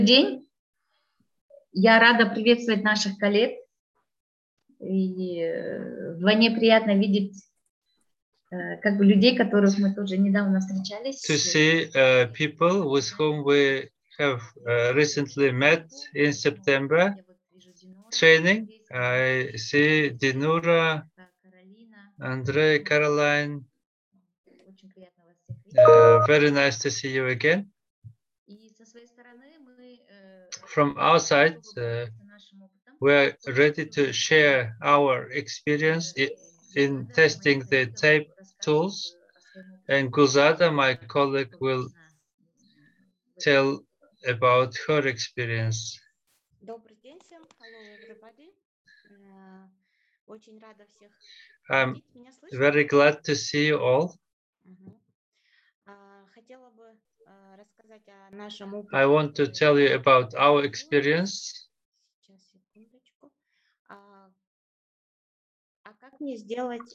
День. Я рада приветствовать наших коллег. И вдвойне приятно видеть как бы людей, которых мы тоже недавно встречались. To see people with whom we have recently met in September training. I see Dinura, Andrei, Caroline. Very nice to see you again. From our side, we are ready to share our experience in testing the tape tools, and Gulzada, my colleague, will tell about her experience. Добрый день всем. Hello, everybody. Очень рада всех I'm видеть. Меня слышно? very glad to see you all. Хотела бы рассказать о нашем опыте. I want to tell you about our experience. Сейчас, секундочку. Как мне сделать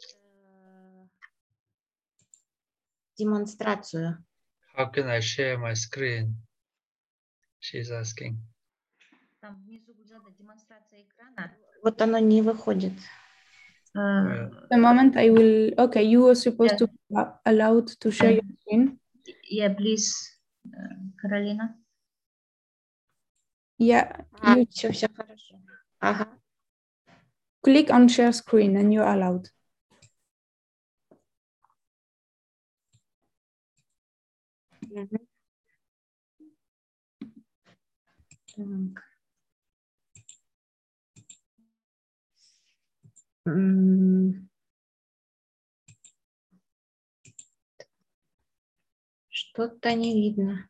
демонстрацию? How can I share my screen? She's asking. Там внизу демонстрация экрана. Вот оно не выходит. The moment I will. Okay, you were supposed to be allowed to share your screen. Yeah, please, Carolina. Yeah. Все хорошо. Ага. Click on share screen and you're allowed. Что-то не видно.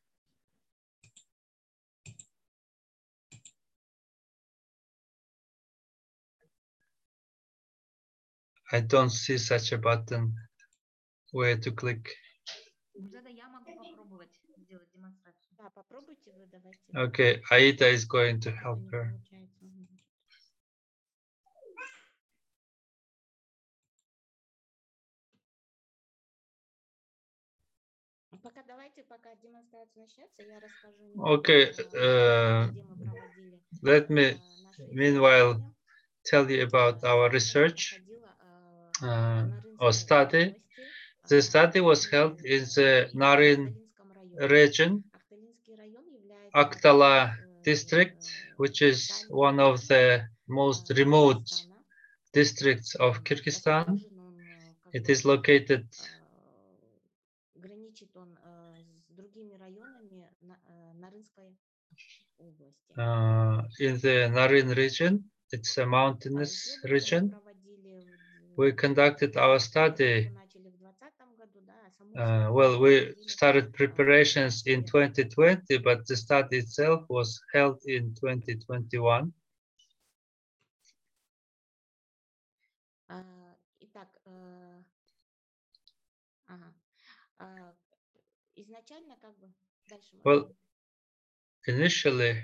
I don't see such a button where to click. Я могу попробовать сделать демонстрацию. Да, попробуйте вы, давайте. Okay, Aida is going to help her. Пока демонстрация начнется, я расскажу. Okay, let me meanwhile tell you about our research or study. The study was held in the Narin region, Akhtala district, which is one of the most remote districts of Kyrgyzstan. It is located in the Narin region. It's a mountainous region. We conducted our study. Well, we started preparations in 2020, but the study itself was held in 2021. Well, initially,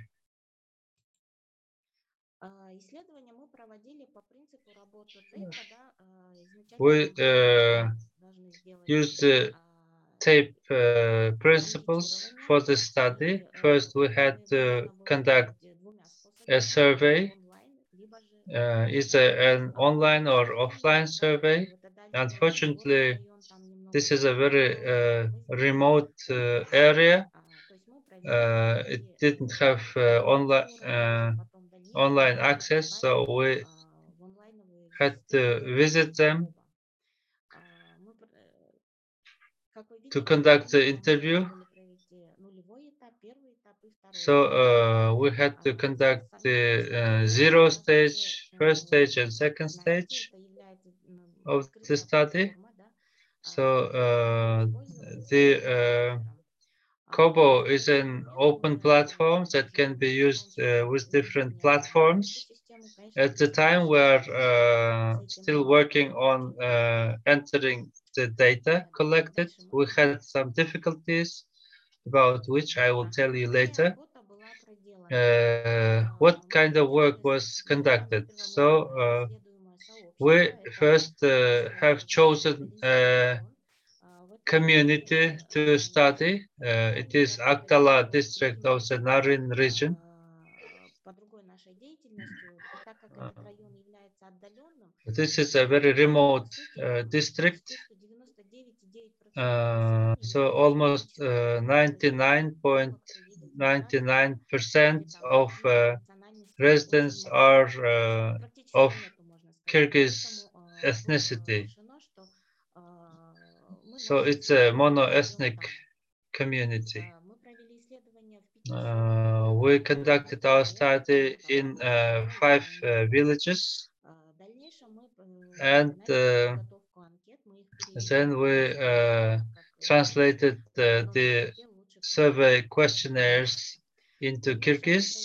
we used the tape principles for the study. First, we had to conduct a survey, either an online or offline survey. Unfortunately, this is a very remote area. It didn't have online access, so we had to visit them to conduct the interview. So we had to conduct the zero stage, first stage and second stage of the study. So the Kobo is an open platform that can be used with different platforms. At the time, we're still working on entering the data collected. We had some difficulties about which I will tell you later. What kind of work was conducted? So we first have chosen community to study. It is Aktala district of the Narin region. This is a very remote district. So almost 99.99% of residents are of Kyrgyz ethnicity. So it's a mono-ethnic community. We conducted our study in 5 villages, and then we translated the survey questionnaires into Kyrgyz,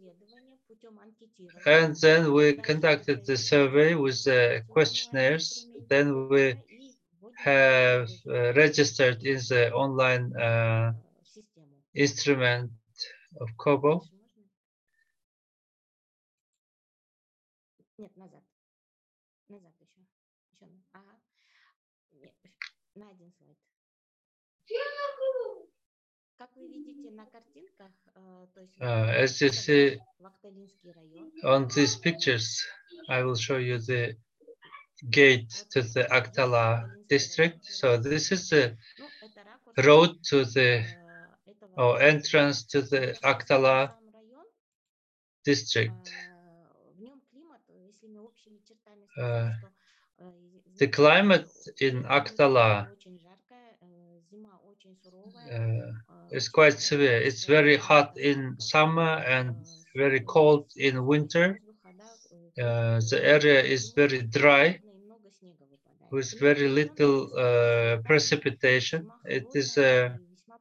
and then we conducted the survey with the questionnaires. Then we have registered in the online instrument of Kobo. As you see on these pictures, I will show you the gate to the Aktala district. So this is the road to the entrance to the Aktala district. The climate in Aktala is quite severe. It's very hot in summer and very cold in winter. The area is very dry with very little precipitation. It is a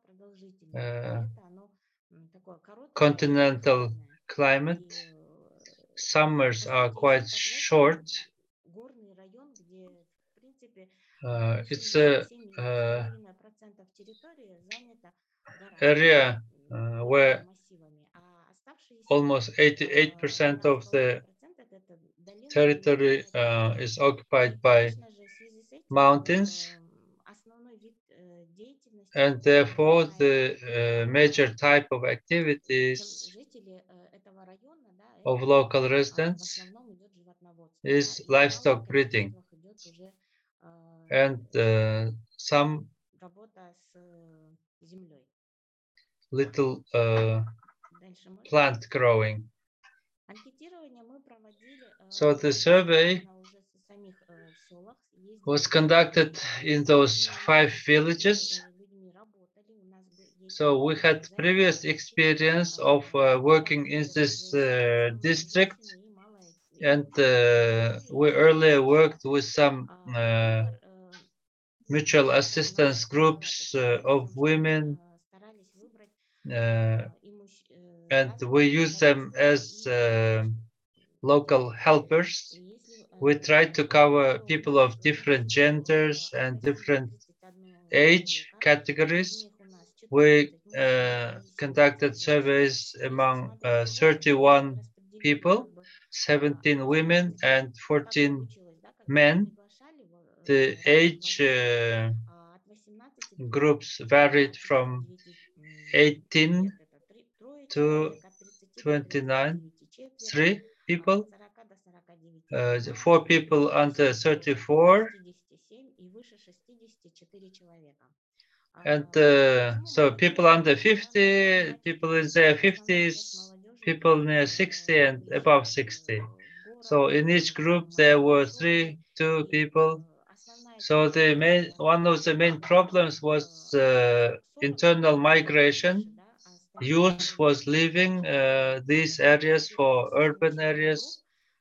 continental climate. Summers are quite short. It's a area where almost 88% of the territory is occupied by mountains, and therefore the major type of activities of local residents is livestock breeding and some little plant growing. So the survey was conducted in those 5 villages. So we had previous experience of working in this district, and we earlier worked with some mutual assistance groups of women, and we use them as local helpers. We tried to cover people of different genders and different age categories. We conducted surveys among 31 people, 17 women and 14 men. The age groups varied from 18 to 29, 3 people, 4 people under 34, and so people under 50, people in their 50s, people near 60 and above 60. So in each group there were 2 people. So one of the main problems was internal migration. Youth was leaving these areas for urban areas.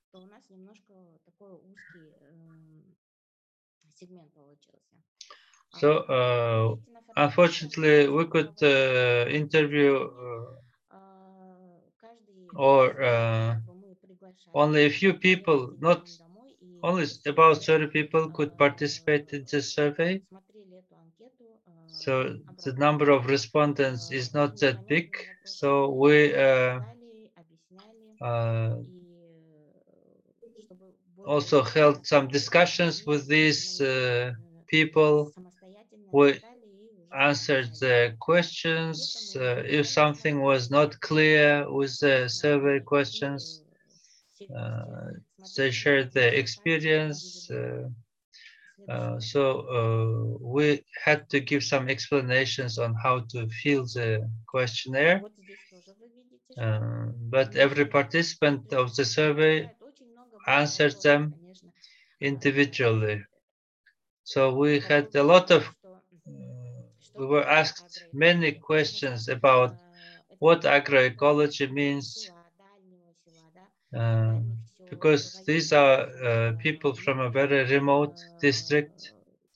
So unfortunately, we could interview only a few people, not only about 30 people could participate in this survey. So the number of respondents is not that big. So we also held some discussions with these people we answered the questions. If something was not clear with the survey questions, they shared their experience. So we had to give some explanations on how to fill the questionnaire. But every participant of the survey answered them individually. So we had a lot of, we were asked many questions about what agroecology means, because these are people from a very remote district.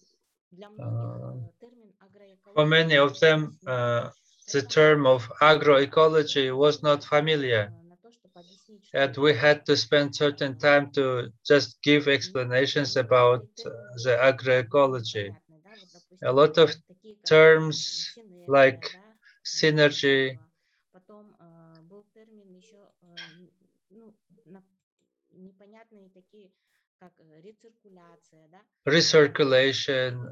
For many of them, the term of agroecology was not familiar, and we had to spend certain time to just give explanations about the agroecology. A lot of terms like synergy, recirculation.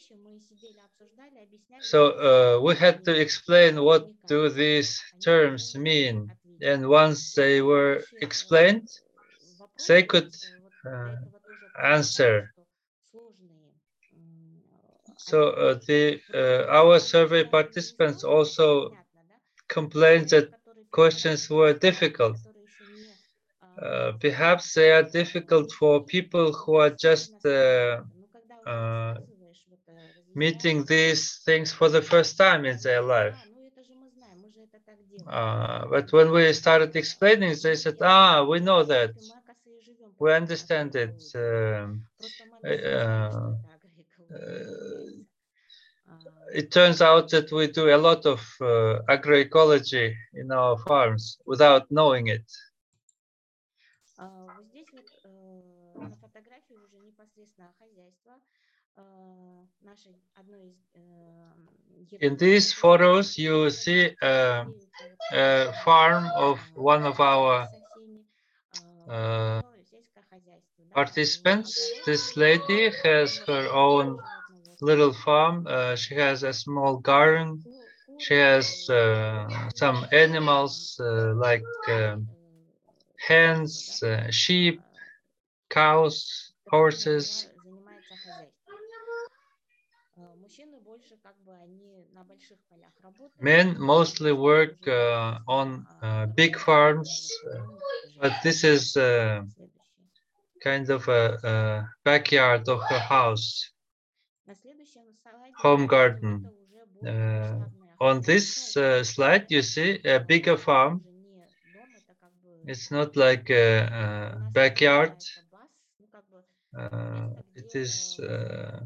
So we had to explain what do these terms mean. And once they were explained, they could answer. So our survey participants also complained that questions were difficult. Perhaps they are difficult for people who are just meeting these things for the first time in their life. But when we started explaining, they said, we know that. We understand it. It turns out that we do a lot of agroecology in our farms without knowing it. In these photos, you see a farm of one of our participants. This lady has her own little farm. She has a small garden. She has some animals like hens, sheep, cows, horses. Men mostly work on big farms, but this is kind of a backyard of her house, home garden. On this slide, you see a bigger farm. It's not like a backyard. It is a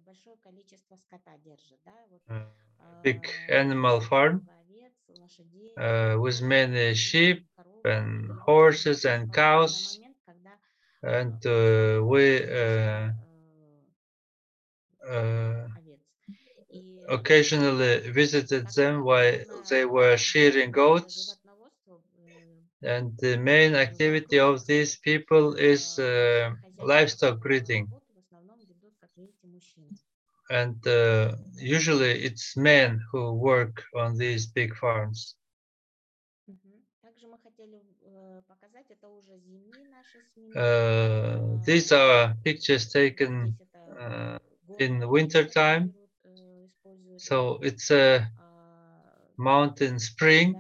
big animal farm with many sheep and horses and cows. And we occasionally visited them while they were shearing goats. And the main activity of these people is livestock breeding. And usually it's men who work on these big farms. These are pictures taken in winter time. So it's a mountain spring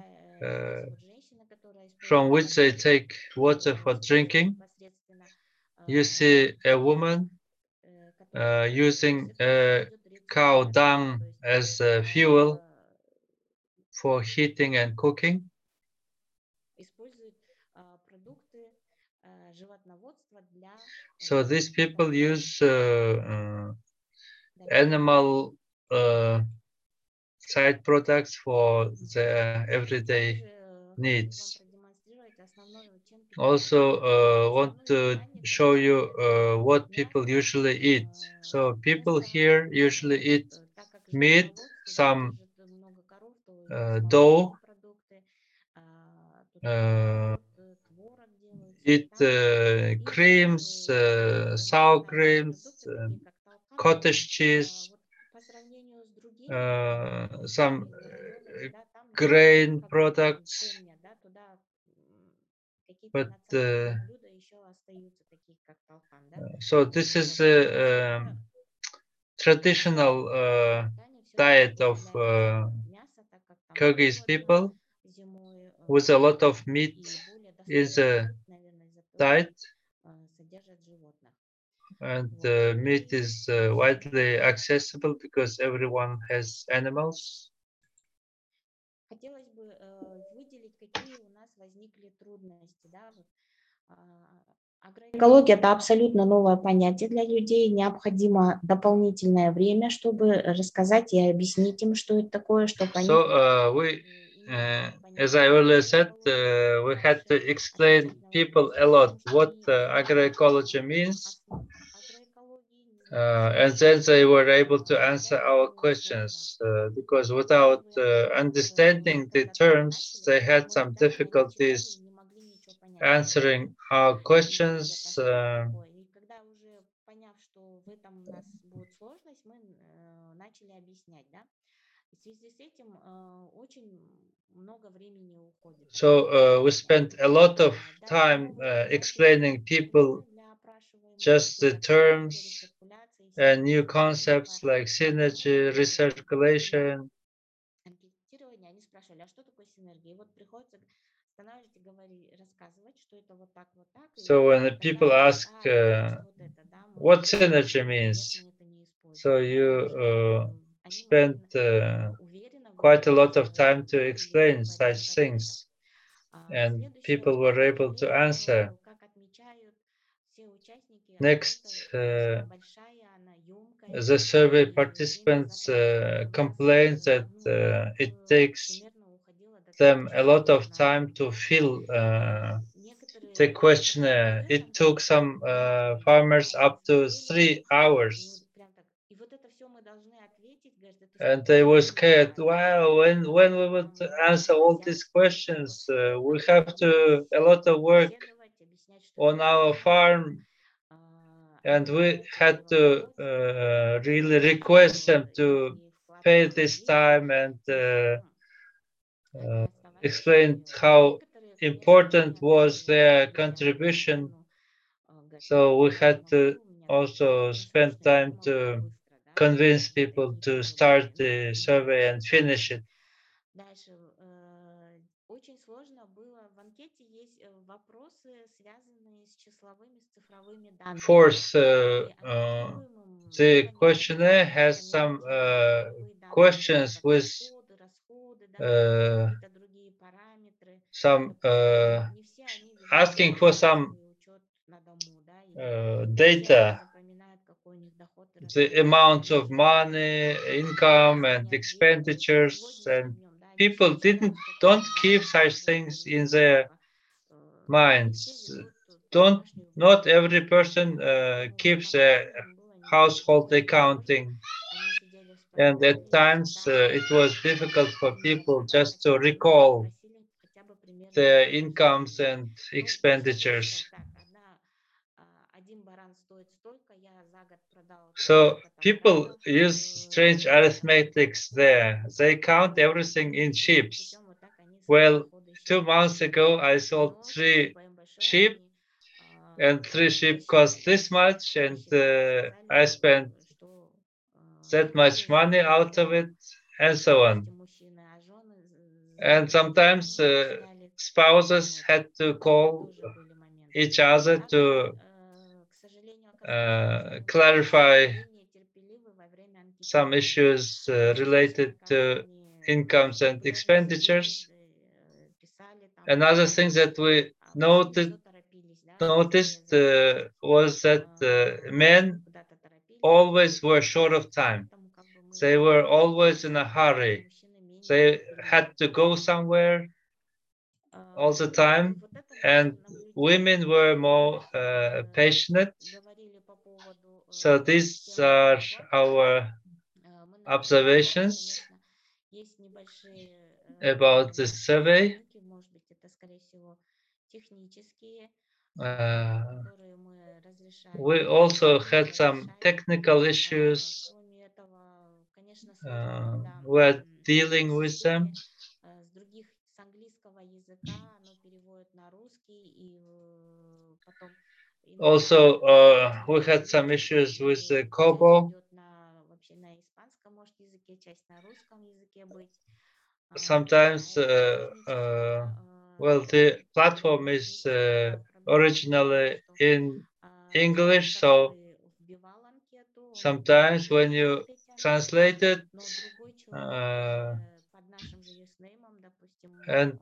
from which they take water for drinking. You see a woman using cow dung as fuel for heating and cooking. So these people use animal side products for their everyday needs. Also want to show you what people usually eat. So people here usually eat meat, some dough, eat creams, sour creams, cottage cheese, some grain products, but so this is a traditional diet of Kyrgyz people with a lot of meat is a diet, and meat is widely accessible because everyone has animals. Хотелось бы выделить, какие у нас возникли трудности, да, вот. Агроэкология – это абсолютно новое понятие для людей. Необходимо дополнительное время, чтобы рассказать и объяснить им, что это такое, чтобы они... So as I earlier said, we had to explain people a lot what agroecology means, and then they were able to answer our questions, because without understanding the terms, they had some difficulties answering our questions. И когда уже поняв, что в этом у нас будет сложность, мы начали объяснять, да. В связи с этим очень много времени уходит. So we spent a lot of time explaining people just the terms and new concepts like synergy, recirculation. Они спрашивали, а что такое синергия? И вот приходится останавливать и рассказывать, что это вот так, вот так. So when people ask what synergy means, so you spend quite a lot of time to explain such things, and people were able to answer. Next, the survey participants complained that it takes them a lot of time to fill the questionnaire. It took some farmers up to 3 hours. And they were scared. Wow, when we would answer all these questions, we have to a lot of work on our farm, and we had to really request them to pay this time and explain how important was their contribution. So we had to also spend time to convince people to start the survey and finish it. Очень сложно было. В анкете есть вопросы, связанные с числовыми, с цифровыми данными. Fourth, the questionnaire has some questions with some asking for some data, the amount of money, income, and expenditures, and people don't keep such things in their minds. Not every person keeps a household accounting, and at times it was difficult for people just to recall their incomes and expenditures. So people use strange arithmetics there. They count everything in sheep. Well, 2 months ago, I sold 3 sheep, and 3 sheep cost this much, and I spent that much money out of it, and so on. And sometimes spouses had to call each other to clarify some issues related to incomes and expenditures. Another thing that we noticed was that men always were short of time. They were always in a hurry. They had to go somewhere all the time, and women were more passionate. So these are our observations about the survey. We also had some technical issues we're dealing with them. С других, с английского языка оно переводит на русский, и потом Also, we had some issues with the Kobo. вообще на испанском, может, языке, часть на русском языке быть. Sometimes, well, the platform is originally in English, so sometimes when you translate it, and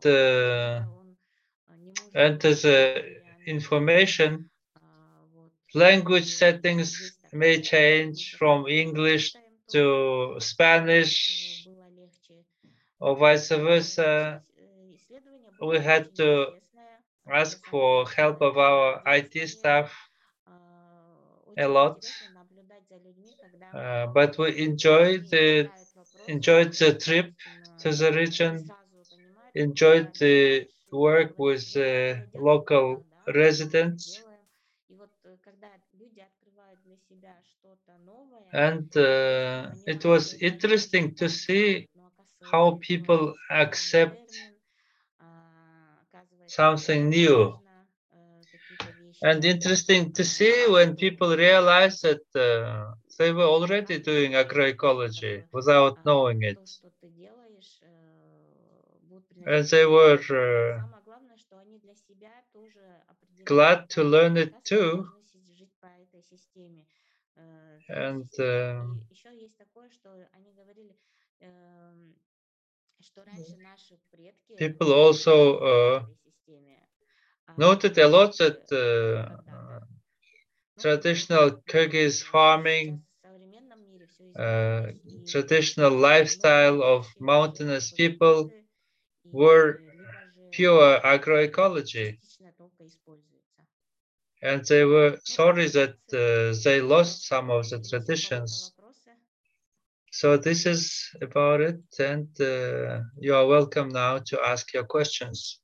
enter the information, language settings may change from English to Spanish or vice versa. We had to ask for help of our IT staff a lot, but we enjoyed the trip to the region, enjoyed the work with local residents, and it was interesting to see how people accept something new, and interesting to see when people realize that they were already doing agroecology without knowing it, and they were glad to learn it too. And people also noted a lot that traditional Kyrgyz farming, traditional lifestyle of mountainous people were pure agroecology. And they were sorry that they lost some of the traditions. So this is about it, and you are welcome now to ask your questions.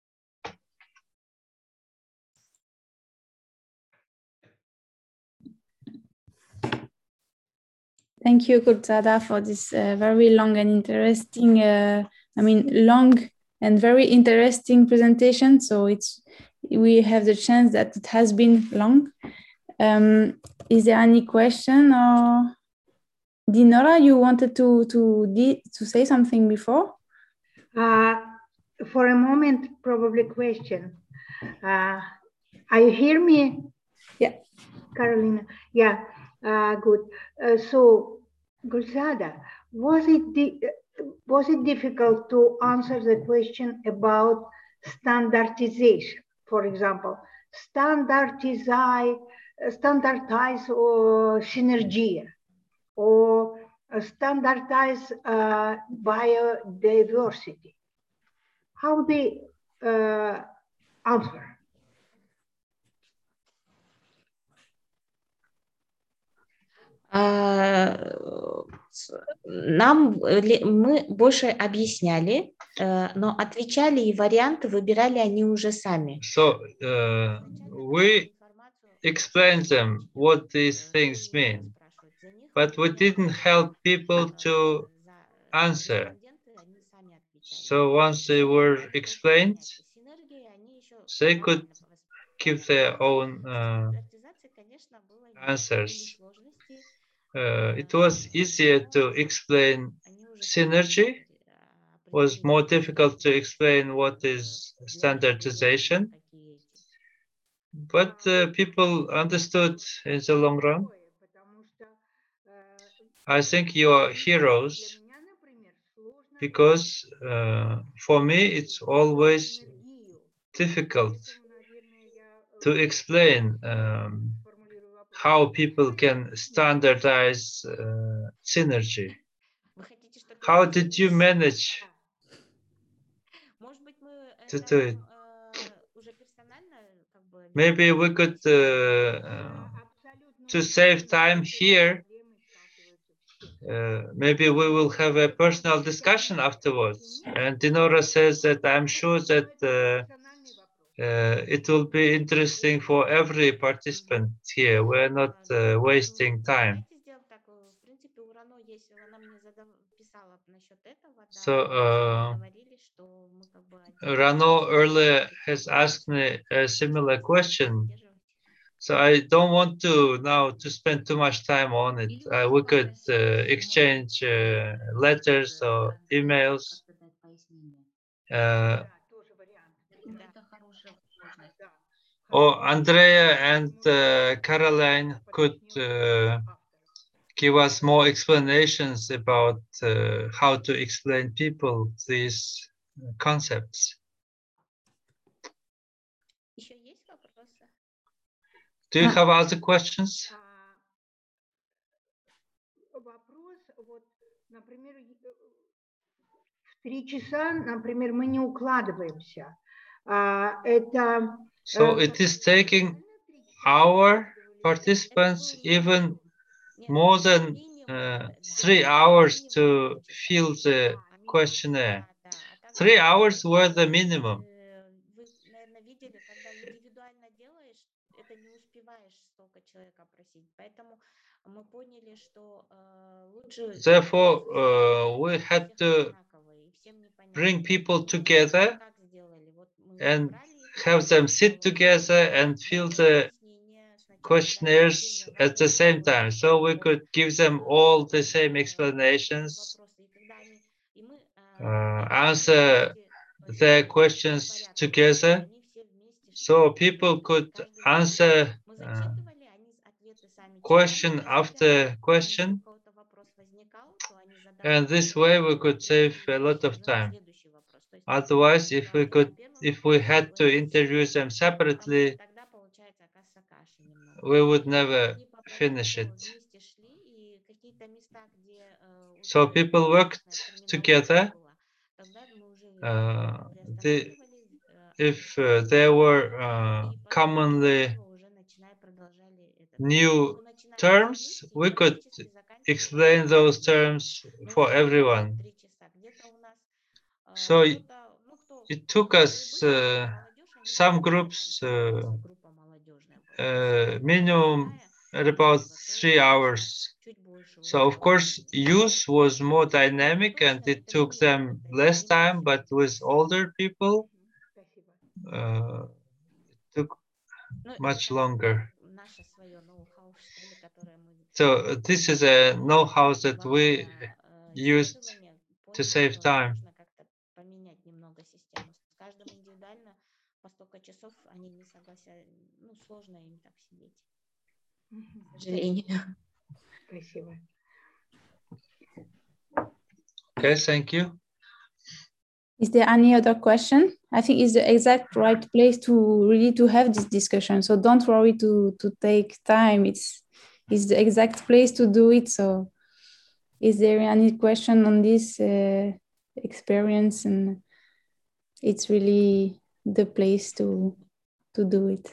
Thank you, Gurzada, for this very long and interesting, long and very interesting presentation. So we have the chance that it has been long. Is there any question, or Dinora, you wanted to say something before? For a moment, probably question. Are you hear me? Yeah. Carolina, yeah, good. So, Gurzada, was it difficult to answer the question about standardization? For example, standardize or synergy, or standardize biodiversity. How they answer? Мы больше объясняли, но отвечали и варианты выбирали они уже сами. So we explained them what these things mean, but we didn't help people to answer. So once they were explained, they could give their own answers. It was easier to explain synergy, was more difficult to explain what is standardization, but people understood in the long run. I think you are heroes, because for me it's always difficult to explain how people can standardize synergy. How did you manage to do it? Maybe we could, to save time here, maybe we will have a personal discussion afterwards. And Dinora says that I'm sure that it will be interesting for every participant here. We're not wasting time. So Rano earlier has asked me a similar question. So I don't want to now to spend too much time on it. We could exchange letters or emails. Or Andrea and Caroline could give us more explanations about how to explain people these concepts. Do you have other questions? Вопрос, вот, например, в 3 часа, например, мы не укладываемся. Это... So it is taking our participants even more than 3 hours to fill the questionnaire. 3 hours were the minimum. Вы, наверное, видели, когда индивидуально делаешь, это не успеваешь столько человек опросить. Поэтому мы поняли, что лучше... Therefore, we had to bring people together and have them sit together and fill the questionnaires at the same time, so we could give them all the same explanations, answer their questions together, so people could answer question after question, and this way we could save a lot of time. Otherwise, if we had to interview them separately, we would never finish it. So people worked together. If there were commonly new terms, we could explain those terms for everyone. So it took us some groups minimum at about 3 hours. So of course youth was more dynamic and it took them less time, but with older people it took much longer. So this is a know-how that we used to save time. Okay, thank you. Is there any other question? I think it's the exact right place to really to have this discussion. So don't worry to take time. It's the exact place to do it. So is there any question on this experience? And it's really the place to do it.